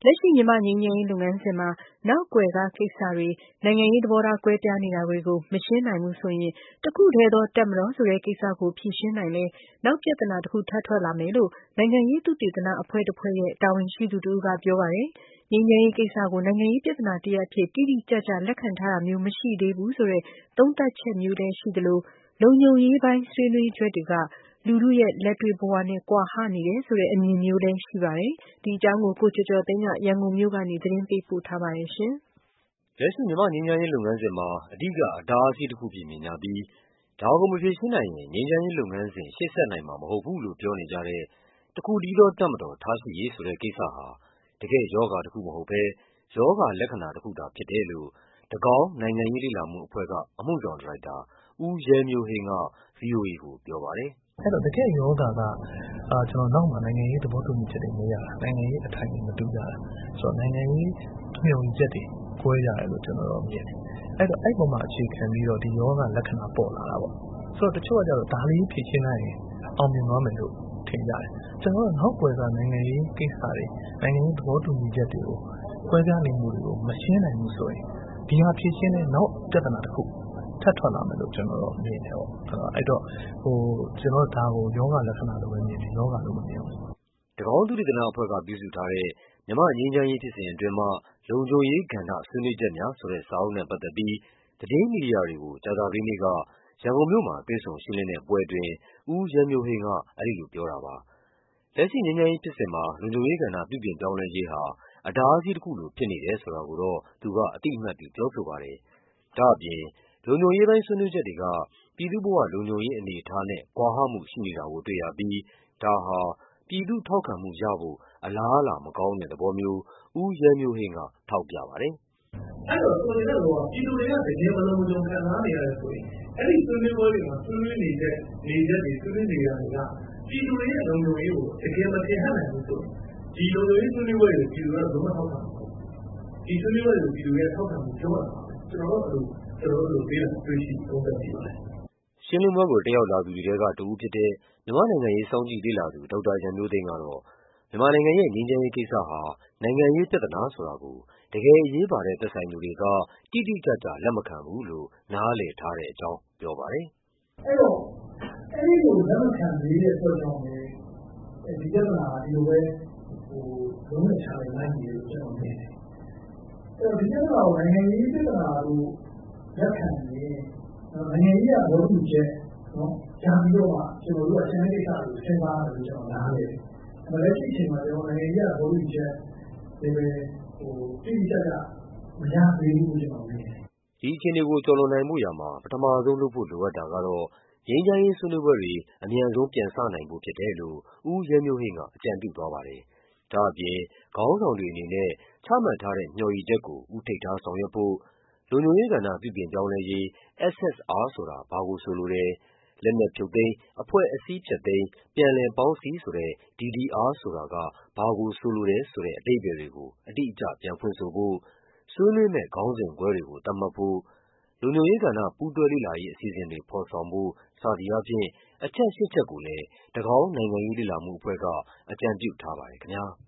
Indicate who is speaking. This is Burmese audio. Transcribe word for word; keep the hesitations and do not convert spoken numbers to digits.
Speaker 1: လက်ရှိမြန်မာငြိမ်းချမ်းရေးလုပ်ငန်းစဉ်မှာနောက်ကွယ်ကကိစ္စတွေနိုင်ငံရေးသဘောထားကွဲပြားနေတာတွေကိုမရှင်းနိုင်ဘူးဆိုရင်တခုတည်းသောတပ်မတော်ဆိုတဲ့ကိစ္စကိုဖြေရှင်းနိုင်လဲနောက်ပြဿနာတစ်ခုထပ်ထွက်လာမယ်လို့နိုင်ငံရေးသုတေသနအဖွဲ့တစ်ဖွဲ့ရဲ့တာဝန်ရှိသူတစ်ဦးကပြောပါတယ်။ငြိမ်းချမ်းရေးကိစ္စကိုနိုင်ငံရေးပြဿနာတစ်ရပ်အဖြစ်တိတိကျကျလက်ခံထားတာမျိုးမရှိသေးဘူးဆိုတဲ့သုံးသပ်ချက်မျိုးလည်းရှိသလိုလုံခြုံရေးပိုင်းဆွေးနွေးချက်တွေကလူထုရဲ့လက်တွေ့ဘဝနဲ့ကွာဟနေတယ်ဆိုတဲ့အမြင်မျိုးလည်းရှိပါတယ်။ဒီအကြောင်းကိုကိုကျော်ကျော်သိန်းကရန်ကုန်မြို့ကနေသတင်းပေးပို့ထားပါတယ်ရှင်
Speaker 2: ။လက်ရှိမြန်မာငြိမ်းချမ်းရေးလုပ်ငန်းစဉ်မှာအဓိကအတားအဆီးတစ်ခုဖြစ်မြင်ကြပြီးဒါကိုမဖြေရှင်းနိုင်ရင်ငြိမ်းချမ်းရေးလုပ်ငန်းစဉ်ရှေ့ဆက်နိုင်မှာမဟုတ်ဘူးလို့ပြောနေကြတဲ့တခုတည်းသောတပ်မတော်ထားရှိရေးဆိုတဲ့ကိစ္စဟာတကယ်ရောဂါတစ်ခုမဟုတ်ဘဲရောဂါလက္ခဏာတစ်ခုသာဖြစ်တယ်လို့တကောင်းနိုင်ငံရေးလေ့လာမှုအဖွဲ့ကအမှုဆောင်ဒါရိုက်တာဦးရဲမျိုးဟိန်းက ဗွီအိုအေကိုပြောပါတယ်
Speaker 3: ။အဲ့တော့တကယ်ယောဂါကအာကျွန်တော်နောက်မှာနိုင်ငံရေးသဘောတူညီချက်တွေမရတာနိုင်ငံရေးအထိုင်တွေမတူကြတာဆိုတော့နိုင်ငံရေးမျှော်လင့်ချက်တွေကွဲကြတယ်လို့ကျွန်တော်တို့မြင်တယ်အဲ့တော့အဲ့ပေါ်မှာအခြေခံပြီးတော့ဒီယောဂလက္ခဏာပေါ်လာတာပေါ့ဆိုတော့တချို့ကကြတော့ဒါလေးဖြည့်ရှင်းလိုက်ရင်အောင်မြင်သွားမယ်လို့ထင်ကြတယ်ကျွန်တော်တို့နောက်ွယ်ကနိုင်ငံရေးကိစ္စတွေနိုင်ငံရေးသဘောတူညီချက်တွေကိုကွဲပြားနေမှုတွေကိုမရှင်းနိုင်ဘူးဆိုရင်ဒီဟာဖြည့်ရှင်းတဲ့နောက်ပြဿနာတစ်ခုထပ်ထွက်လာမယ်လို့ကျွန်တော်တို့မြင်တယ်ပေါ့အဲ့တော့ဟိုကျွန်တော်ဒါကိုယောဂလက္ခဏာလိုပဲမြင်တယ်ယောဂလိုမမြင်ဘူး
Speaker 2: တကောင်းသုတေသနအဖွဲ့ကပြုစုထားတဲ့မြမငြိမ်းချမ်းရေးဖြစ်စဉ်အတွင်းမှာလုံခြုံရေးကဏ္ဍဆွေးနွေးချက်များဆိုတဲ့စာအုပ်နဲ့ပတ်သက်ပြီးသတင်းမီဒီယာတွေကိုကြာသပတေးနေ့ကရန်ကုန်မြို့မှာတွေ့ဆုံရှင်းလင်းတဲ့ပွဲအတွင်းဦးရဲမျိုးဟိန်းကအဲဒီလိုပြောတာပါလက်ရှိငြိမ်းချမ်းရေးဖြစ်စဉ်မှာလုံခြုံရေးကဏ္ဍပြုပြင်ပြောင်းလဲရေးဟာအတားအဆီးတစ်ခုလိုဖြစ်နေတယ်ဆိုတာကိုတော့သူကအတိအမှတ်ပြုပြောဆိုပါတယ်ဒါ့အပြင်လုံခြုံရေးပိုင်းဆွေးနွေးချက်တွေကပြည်သူ့ဘဝလုံခြုံရေးအနေအထားနဲ့ကွာဟမှုရှိနေတာကိုတွေ့ရပြီးဒါဟာပြည်သူ့ထောက်ခံမှုရဖို့အလားအလာမကောင်းတဲ့သဘောမျိုးဦးရဲမျိုးဟိန်းကထောက်ပြပါတယ်
Speaker 4: ။အဲ့တော့ဆိုရင်တော့ပြည်သူတွေကတကယ်မလုံးကြုံခံစားနေရတယ်ဆိုရင်အဲ့ဒီဆွေးနွေးပွဲတွေမှာဆွေးနွေးနေတဲ့နေချက်တွေဆွေးနွေးနေရတာကပြည်သူတွေရဲ့လုံခြုံရေးကိုတကယ်မတင်ဟပ်နိုင်ဘူးဆိုရင်ဒီလုံခြုံရေးဆွေးနွေးပွဲတွေပြည်သူတွေကဘယ်မှထောက်ခံမှာဒီဆွေးနွေးပွဲတွေပြည်သူတွေထောက်ခံမှုပြောတာကျွန်တော်တို့ကျွန်တော်တို့ပြည်သူတွေရှိသုံးသပ်ကြည့်ပါမယ်
Speaker 2: ရှင်းလင်းပွဲကိုတက်ရောက်လာသူတွေကတဦးဖြစ်တဲ့မြန်မာနိုင်ငံရေးစောင့်ကြည့်လေ့လာသူဒေါက်တာရန်မျိုးသိန်းကတော့မြန်မာနိုင်ငံရဲ့ငြိမ်းချမ်းရေးကိစ္စဟာနိုင်ငံရေးပြဿနာဆိုတာကိုတကယ်အရေးပါတဲ့သက်ဆိုင်သူတွေကတိတိကျကျလက်မခံဘူးလို့နားလည်ထားတဲ့အကြောင်းပြောပါတယ်
Speaker 4: ။အဲ့တော့အဲ့ဒီလိုလက်မခံသေးတဲ့အတွက်ကြောင့်လည်းဒီပြဿနာကဒီလိုပဲဟိုလုံးဝချားလိုက်နေလို့ကျွန်တော်မြင်တယ်။အဲ့တော့ဒီပြဿနာကိုနိုင်ငံရေးပြဿနာလို့လက်ခံရင်နိုင်ငံရေးကဘောဓိချက်နော်ကြာပြီးတော့မှကျွန်တော်တို့အချင်းချင်းကိစ္စကိုစဉ်းစားရတယ်လို့ကျွန်တော်နားလည်တယ်။အဲ့လက်ရှိအချိန်မှာကျွန်တော်နိုင်ငံရေးကဘောဓိချက်ဒီပဲဟိုတိတိကျကျမရသေးဘူးကျွန်တော်မြင်တယ်
Speaker 2: ။ဒီအခြေအနေကိုကျော်လွန်နိုင်မှုရာမှာပထမဆုံးလုပ်ဖို့လိုအပ်တာကတော့ငြိမ်းချမ်းရေးဆွေးနွေးပွဲတွေအမြန်ဆုံးပြန်စနိုင်ဖို့ဖြစ်တယ်လို့ဦးရဲမျိုးဟိန်းကအကြံပြုသွားပါတယ်။ဒါ့အပြင်ခေါင်းဆောင်တွေအနေနဲ့ချမှတ်ထားတဲ့မျှော်ရည်ချက်ကိုဦးထိပ်ထားဆောင်ရွက်ဖို့လုံခြုံရေးကဏ္ဍပြုပြင်ပြောင်းလဲရေး အက်စ် အက်စ် အာ ဆိုတာဘာကိုဆိုလိုတယ်လက်နက်ဖြုတ်သိမ်းအဖွဲ့အစည်းဖြတ်သိမ်းပြန်လည်ပေါင်းစည်းဆိုတဲ့ ဒီ ဒီ အာ ဆိုတာကဘာကိုဆိုလိုတယ်ဆိုတဲ့အဓိပ္ပာယ်တွေကိုအတိအကျပြန်ဖွင့်ဆိုဖို့ဆွေးနွေးမဲ့ခေါင်းစဉ်ခွဲတွေကိုသတ်မှတ်ဖို့လုံခြုံရေးကဏ္ဍပူးတွဲလေ့လာရေးအစီအစဉ်တွေဖော်ဆောင်ဖို့စသည်အားဖြင့်အချက်ရှစ်ချက်ကိုလည်းတကောင်းနိုင်ငံရေးလေ့လာမှုအဖွဲ့ကအကြံပြုထားပါတယ်ခင်ဗျာ။